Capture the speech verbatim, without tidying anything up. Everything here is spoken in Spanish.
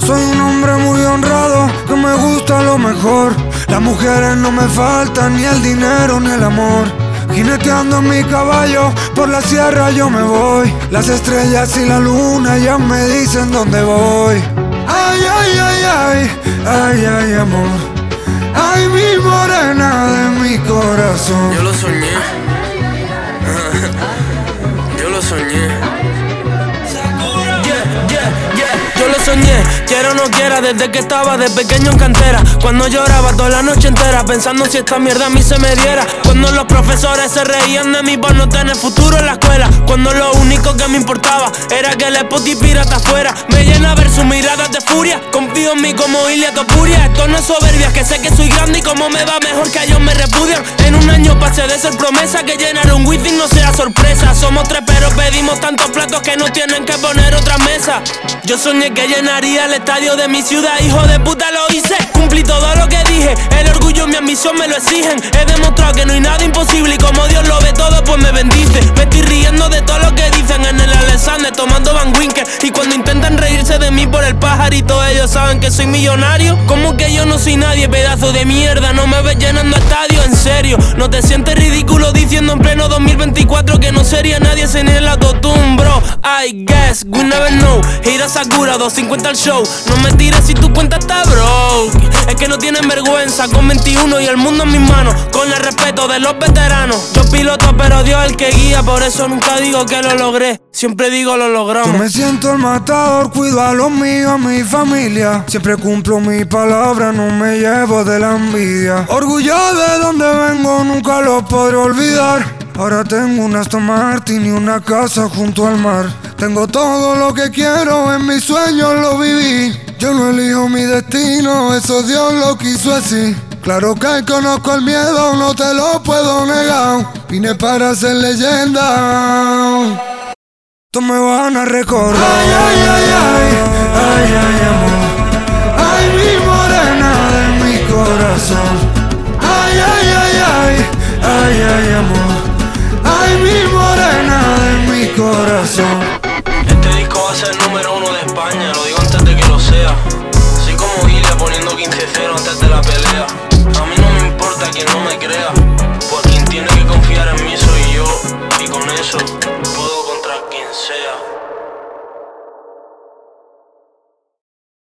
Soy un hombre muy honrado, que me gusta lo mejor. Las mujeres no me faltan, ni el dinero ni el amor. Jineteando en mi caballo, por la sierra yo me voy. Las estrellas y la luna ya me dicen dónde voy. Ay, ay, ay, ay, ay, ay, amor. Ay, mi morena de mi corazón. Yo lo soñé. Yo lo soñé. Yo lo soñé, quiera o no quiera, desde que estaba de pequeño en cantera. Cuando lloraba toda la noche entera, pensando si esta mierda a mí se me diera. Cuando los profesores se reían de mí por no tener futuro en la escuela. Cuando lo único que me importaba era que el Spotty pirata afuera. Me llena ver sus miradas de furia. Confío en mí como Ilia Topuria. Esto no es soberbia, que sé que soy grande y como me va mejor que ellos me repudian. En un año pasé de ser promesa que llenar un wifi no sea sorpresa. Somos tres pero pedimos tantos platos que no tienen que poner otra mesa. Yo soñé que llenaría el estadio de mi ciudad, hijo de puta, lo hice. Cumplí todo lo que dije, el orgullo y mi ambición me lo exigen. He demostrado que no hay nada imposible y como Dios lo ve todo, pues me bendice. Me estoy riendo de todo lo que dicen en el Alexander, tomando Van Winkle. Y cuando intentan reírse de mí por el pajarito, ellos saben que soy millonario. Como que yo no soy nadie, pedazo de mierda, no me ves llenando estadios, en serio. No te sientes ridículo diciendo en pleno dos mil veinticuatro que no sería nadie sin el autotune, bro. I guess, we never know. Hira Sakura, doscientos cincuenta al show. No me tires si tu cuenta está broke. Es que no tienen vergüenza con veintiuno y el mundo en mis manos. Con el respeto de los veteranos. Yo piloto pero Dios el que guía. Por eso nunca digo que lo logré, siempre digo lo logramos. Yo me siento el matador, cuido a los míos, a mi familia. Siempre cumplo mi palabra, no me llevo de la envidia. Orgullo de donde vengo, nunca lo podré olvidar. Ahora tengo un Aston Martin y una casa junto al mar. Tengo todo lo que quiero, en mis sueños lo viví. Yo no elijo mi destino, eso Dios lo quiso así. Claro que conozco el miedo, no te lo puedo negar. Vine para ser leyenda. Tú me van a recordar. Ay, ay, ay, ay, ay, ay, amor.